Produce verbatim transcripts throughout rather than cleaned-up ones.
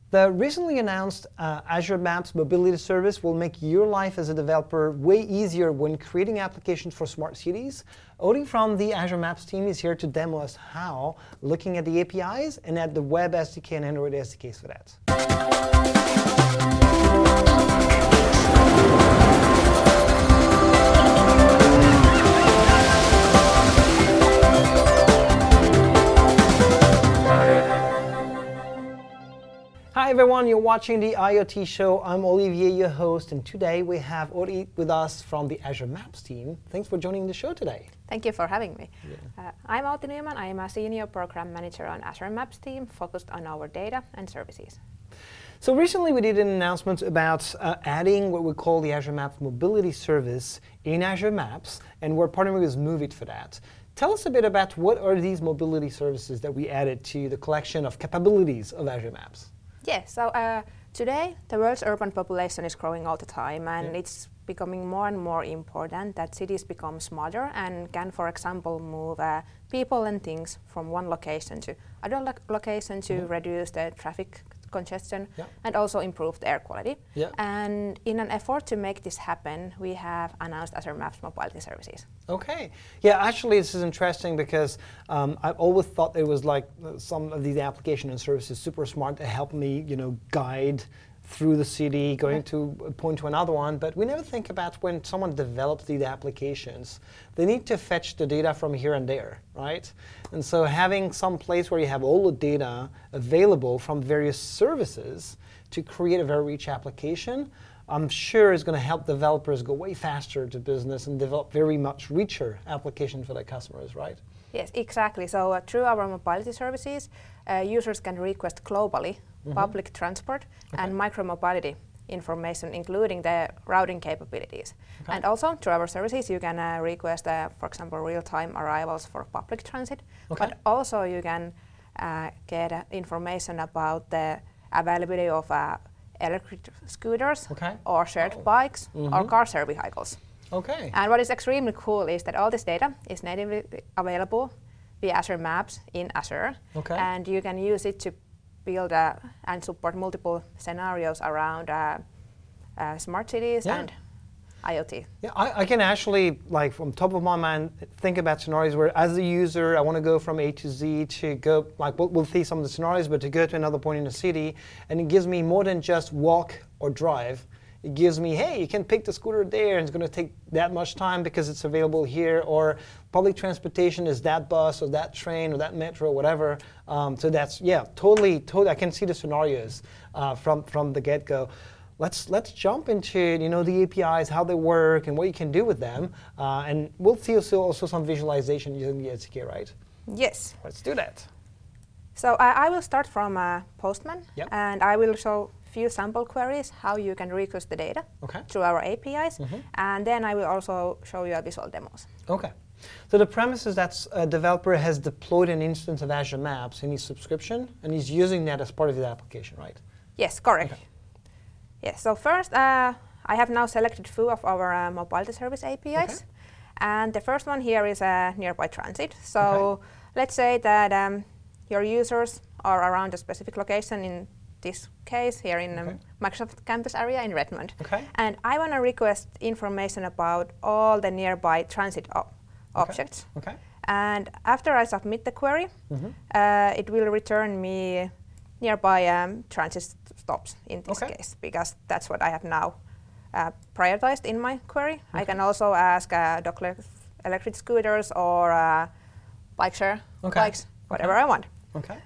The recently announced uh, Azure Maps mobility service will make your life as a developer way easier when creating applications for smart cities. Odie from the Azure Maps team is here to demo us how, looking at the A P Is and at the Web S D K and Android S D Ks for that. Hi everyone, you're watching the IoT show. I'm Olivier, your host, and today we have Odie with us from the Azure Maps team. Thanks for joining the show today. Thank you for having me. Yeah. Uh, I'm Outi Nyman. I am a senior program manager on Azure Maps team, focused on our data and services. So recently we did an announcement about uh, adding what we call the Azure Maps mobility service in Azure Maps, and we're partnering with Moovit for that. Tell us a bit about what are these mobility services that we added to the collection of capabilities of Azure Maps. Yeah, so uh, today the world's urban population is growing all the time, and yeah. it's becoming more and more important that cities become smarter and can, for example, move uh, people and things from one location to other lo location to mm-hmm. reduce the traffic congestion yeah. and also improve the air quality. Yeah. And in an effort to make this happen, we have announced Azure Maps mobility services. Okay. Yeah, actually this is interesting because um, I've always thought it was like uh, some of these applications and services super smart to help me, you know, guide through the city, going okay. to a point to another one, but we never think about when someone develops these applications, they need to fetch the data from here and there, right? And so having some place where you have all the data available from various services to create a very rich application, I'm sure is going to help developers go way faster to business and develop very much richer applications for their customers, right? Yes, exactly. So uh, through our mobility services, uh, users can request globally mm-hmm. public transport okay. and micro-mobility information, including the routing capabilities. Okay. And also through our services, you can uh, request, uh, for example, real-time arrivals for public transit, okay. but also you can uh, get uh, information about the availability of uh, electric scooters okay. or shared oh. bikes mm-hmm. or car share vehicles. Okay. And what is extremely cool is that all this data is natively available via Azure Maps in Azure. Okay. And you can use it to build uh, and support multiple scenarios around uh, uh, smart cities yeah. and IoT. Yeah, I, I can actually, like from top of my mind, think about scenarios where as a user, I want to go from A to Z to go, like we'll, we'll see some of the scenarios, but to go to another point in the city, and it gives me more than just walk or drive. It gives me, hey, you can pick the scooter there, and it's going to take that much time because it's available here, or public transportation is that bus or that train or that metro, whatever. Um, so that's, yeah, totally, totally, I can see the scenarios uh, from, from the get-go. Let's, let's jump into, you know, the A P Is, how they work, and what you can do with them. Uh, and we'll see also, also some visualization using the S D K, right? Yes. Let's do that. So uh, I will start from uh, Postman, yep. and I will show few sample queries how you can request the data okay. through our A P Is, mm-hmm. and then I will also show you a visual demos. Okay. So the premise is that a developer has deployed an instance of Azure Maps in his subscription, and he's using that as part of his application, right? Yes, correct. Okay. Yes. So first, uh, I have now selected two of our uh, mobility service A P Is, okay. and the first one here is a nearby transit. So okay. let's say that um, your users are around a specific location, in this case here in okay. um, Microsoft campus area in Redmond. Okay. And I want to request information about all the nearby transit op okay. objects. Okay. And after I submit the query, mm-hmm. uh, it will return me nearby um, transit stops in this okay. case, because that's what I have now uh, prioritized in my query. Okay. I can also ask uh, Dockler electric scooters or uh, bike share okay. bikes, whatever okay. I want. Okay.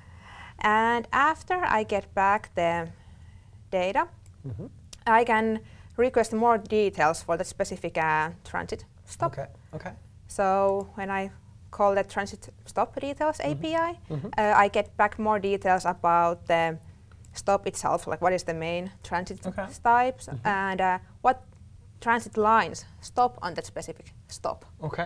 And after I get back the data, mm-hmm. I can request more details for the specific uh, transit stop. Okay. Okay. So when I call the transit stop details mm-hmm. A P I, mm-hmm. uh, I get back more details about the stop itself, like what is the main transit okay. types mm-hmm. and uh, what transit lines stop on that specific stop. Okay.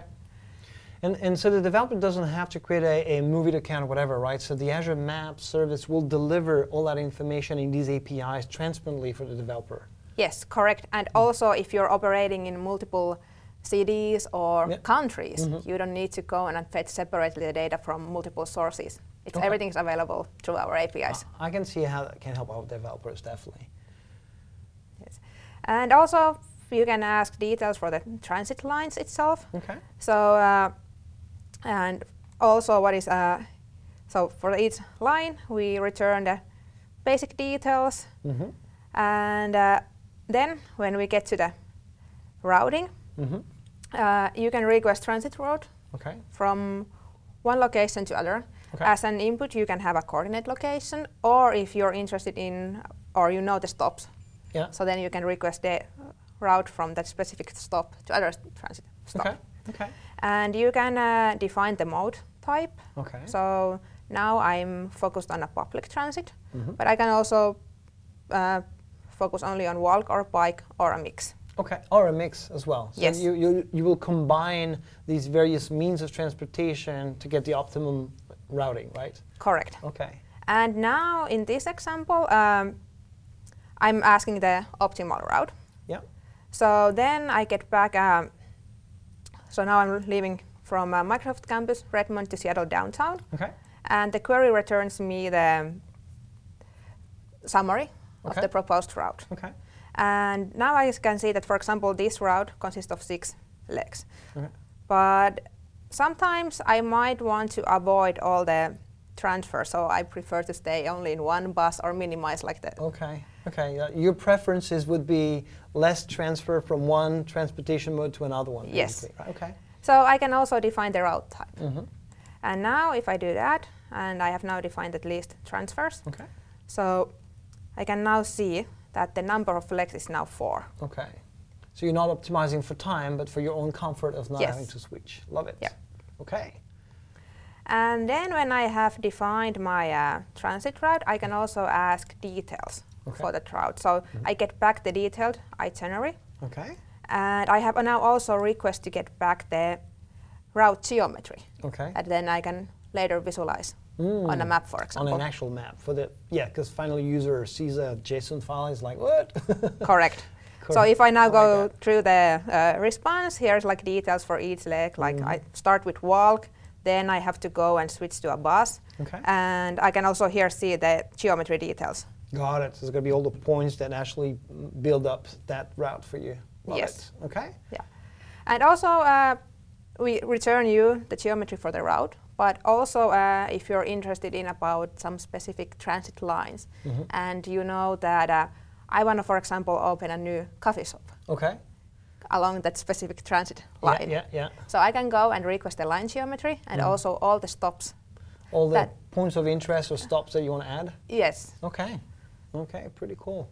And, and so the developer doesn't have to create a, a Moovit account or whatever, right? So the Azure Maps service will deliver all that information in these A P Is transparently for the developer. Yes, correct. And mm-hmm. also if you're operating in multiple cities or yep. countries, mm-hmm. you don't need to go and fetch separately the data from multiple sources. It's Okay. everything is available through our A P Is. I can see how that can help our developers, definitely. Yes. And also you can ask details for the transit lines itself. Okay. So uh, and also what is uh, so for each line we return the basic details, Mm-hmm. and uh, then when we get to the routing, Mm-hmm. uh, you can request transit route Okay. from one location to other. Okay. As an input, you can have a coordinate location, or if you're interested in, or you know the stops, Yeah. so then you can request the route from that specific stop to other transit stop. Okay. Okay. And you can uh, define the mode type. Okay. So now I'm focused on a public transit, Mhm. but I can also uh, focus only on walk or bike or a mix. Okay, or a mix as well. So Yes. you, you, you will combine these various means of transportation to get the optimum routing, right? Correct. Okay. And now in this example, um, I'm asking the optimal route. Yeah. So then I get back, um, so now I'm leaving from uh, Microsoft campus, Redmond to Seattle downtown. Okay. And the query returns me the summary of Okay. the proposed route. Okay. And now I can see that, for example, this route consists of six legs. Okay. But sometimes I might want to avoid all the transfer, so I prefer to stay only in one bus or minimize like that. Okay. Okay. Uh, your preferences would be less transfer from one transportation mode to another one. Yes. basically, right? Okay. So I can also define the route type. Mm-hmm. And now if I do that, and I have now defined at least transfers, Okay. so I can now see that the number of legs is now four. Okay. So you're not optimizing for time, but for your own comfort of not Yes. having to switch. Love it. Yeah. Okay. And then when I have defined my uh, transit route, I can also ask details Okay. for that route. So I get back the detailed itinerary, Okay. and I have now also request to get back the route geometry, Okay. and then I can later visualize Mm. on a map, for On example. an actual map for the yeah, because final user sees a JSON file, is like what? Correct. So Correct. if I now I go like that. through the uh, response, here's like details for each leg. Like Mhm. I start with walk, then I have to go and switch to a bus, Okay. and I can also here see the geometry details. Got it. So there's going to be all the points that actually build up that route for you. Love Yes. it. Okay. Yeah, and also uh, we return you the geometry for the route, but also uh, if you're interested in about some specific transit lines, Mhm. and you know that uh, I want to, for example, open a new coffee shop Okay. along that specific transit Yeah, line. yeah, yeah. So I can go and request the line geometry and Mhm. also all the stops. All the That- points of interest or stops that you want to add. Yes. Okay. Okay. Pretty cool.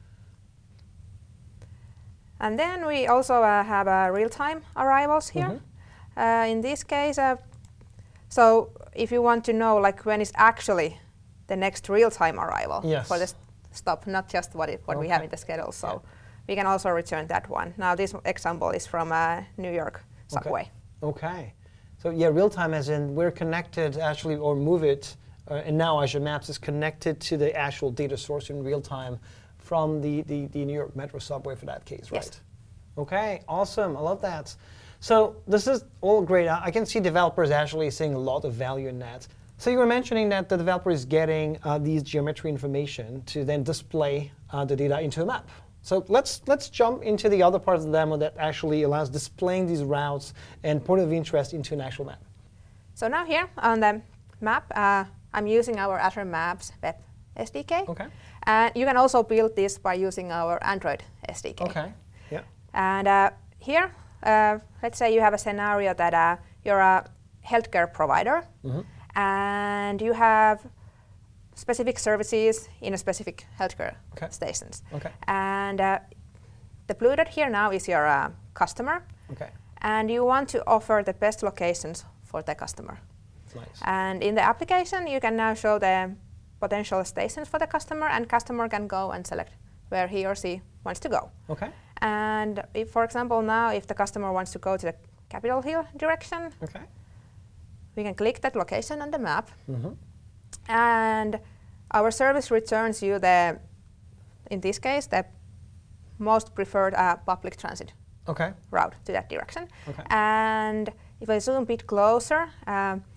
And then we also uh, have uh, real-time arrivals here. Mhm. Uh, in this case, uh, so if you want to know like when is actually the next real-time arrival Yes. for the s- stop, not just what, it, what we have Okay. in the schedule. So Yeah. we can also return that one. Now this example is from uh, New York Okay. subway. Okay. So yeah, real time as in we're connected actually, or move it, uh, and now Azure Maps is connected to the actual data source in real time from the, the, the New York Metro subway for that case, right? Yes. Okay, awesome. I love that. So this is all great. I I can see developers actually seeing a lot of value in that. So you were mentioning that the developer is getting uh, these geometry information to then display uh, the data into a map. So let's let's jump into the other part of the demo that actually allows displaying these routes and point of interest into an actual map. So now here on the map, uh, I'm using our Azure Maps Web S D K. Okay. And you can also build this by using our Android S D K. Okay. Yeah. And uh, here, uh, let's say you have a scenario that uh, you're a healthcare provider, Mhm. and you have specific services in a specific healthcare Okay. stations. Okay. And uh, the blue dot here now is your uh, customer, Okay. and you want to offer the best locations for the customer. Nice. And in the application, you can now show the potential stations for the customer, and customer can go and select where he or she wants to go. Okay. And if, for example, now if the customer wants to go to the Capitol Hill direction, Okay. we can click that location on the map, Mhm. and our service returns you the, in this case, the most preferred uh, public transit Okay. route to that direction. Okay. And if I zoom a bit closer, um,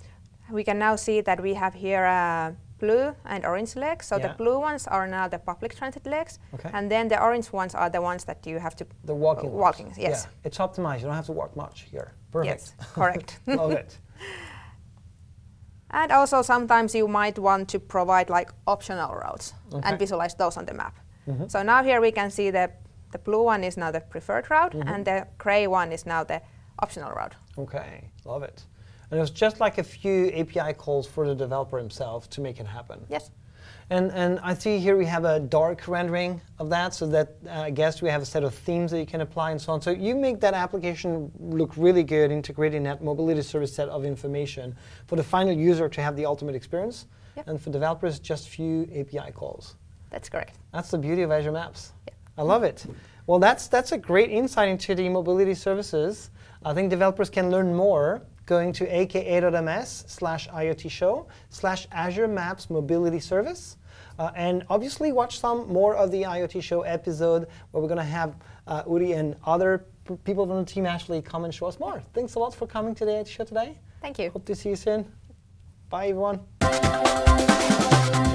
we can now see that we have here uh, blue and orange legs. So Yeah. the blue ones are now the public transit legs, Okay. and then the orange ones are the ones that you have to The walking. uh, walking. ones. Yes. Yeah. It's optimized. You don't have to walk much here. Perfect. Yes. Correct. Love it. And also sometimes you might want to provide like optional routes Okay. and visualize those on the map. Mhm. So now here we can see the the blue one is now the preferred route, Mhm. and the gray one is now the optional route. Okay. Love it. And it was just like a few A P I calls for the developer himself to make it happen. Yes. And, and I see here we have a dark rendering of that, so that uh, I guess we have a set of themes that you can apply and so on. So you make that application look really good, integrating that mobility service set of information for the final user to have the ultimate experience. Yep. And for developers, just few A P I calls. That's correct. That's the beauty of Azure Maps. Yep. I love it. Well, that's, that's a great insight into the mobility services. I think developers can learn more going to aka.ms slash IoT show slash Azure Maps Mobility Service. Uh, and obviously watch some more of the IoT show episode where we're going to have uh, Uri and other p- people from the team actually come and show us more. Thanks a lot for coming to the IoT show today. Thank you. Hope to see you soon. Bye, everyone.